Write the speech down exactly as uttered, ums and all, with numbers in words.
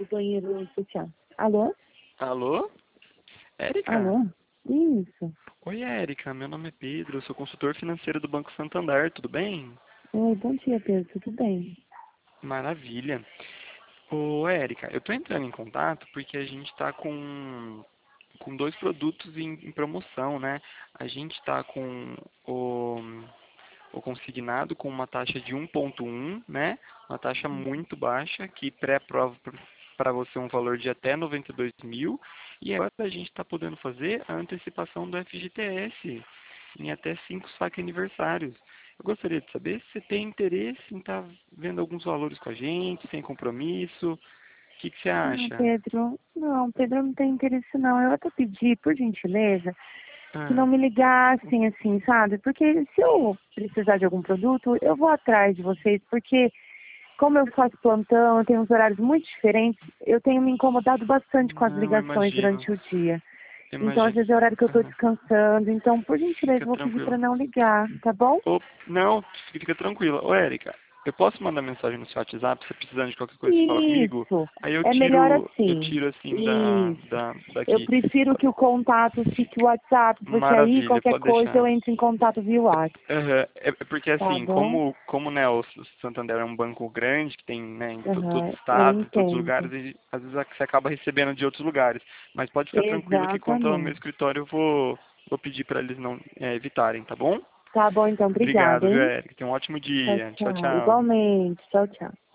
do banheiro social. Alô? Alô? Érica? Alô? Isso. Oi, Érica. Meu nome é Pedro. Eu sou consultor financeiro do Banco Santander. Tudo bem? Oi, bom dia, Pedro. Tudo bem? Maravilha. Ô, Érica, eu tô entrando em contato porque a gente tá com, com dois produtos em, em promoção, né? A gente tá com o, o consignado com uma taxa de um ponto um, né? Uma taxa muito baixa que pré-aprova para você um valor de até noventa e dois mil. E agora a gente está podendo fazer a antecipação do F G T S em até cinco saque aniversários. Eu gostaria de saber se você tem interesse em estar vendo alguns valores com a gente, sem compromisso. O que, que você Não, acha? Pedro. Não, Pedro, não tem interesse não. Eu até pedi, por gentileza, que Ah, não me ligassem assim, sabe? Porque se eu precisar de algum produto, eu vou atrás de vocês, porque como eu faço plantão, eu tenho uns horários muito diferentes, eu tenho me incomodado bastante com as não, ligações imagino. durante o dia. Então, às Imagino. vezes é o horário que eu estou Aham. descansando. Então, por gentileza, Fica eu vou pedir tranquilo. para não ligar, tá bom? Ô, não, fica tranquila. Ô, Érica, eu posso mandar mensagem no seu WhatsApp, se você precisando de qualquer coisa, você fala comigo? Isso. Aí eu É melhor tiro, eu assim. tiro assim da, Isso. da, Eu daqui. prefiro que o contato fique o WhatsApp, porque aí Maravilha, qualquer pode coisa eu deixar. entro em contato via WhatsApp. Aham. É é porque Tá assim, bom? como, como né, o Santander é um banco grande, que tem né, em to- todo Aham, eu estado, em todos os lugares, entendo. e às vezes você acaba recebendo de outros lugares. Mas pode ficar tranquila que quanto ao meu Exatamente. escritório eu vou, vou pedir para eles não é, evitarem, tá bom? Tá bom, então, obrigada, Obrigado, viu, hein? Érica? Tenha um ótimo Tchau, dia. Tchau, tchau. tchau. Igualmente. Tchau, tchau.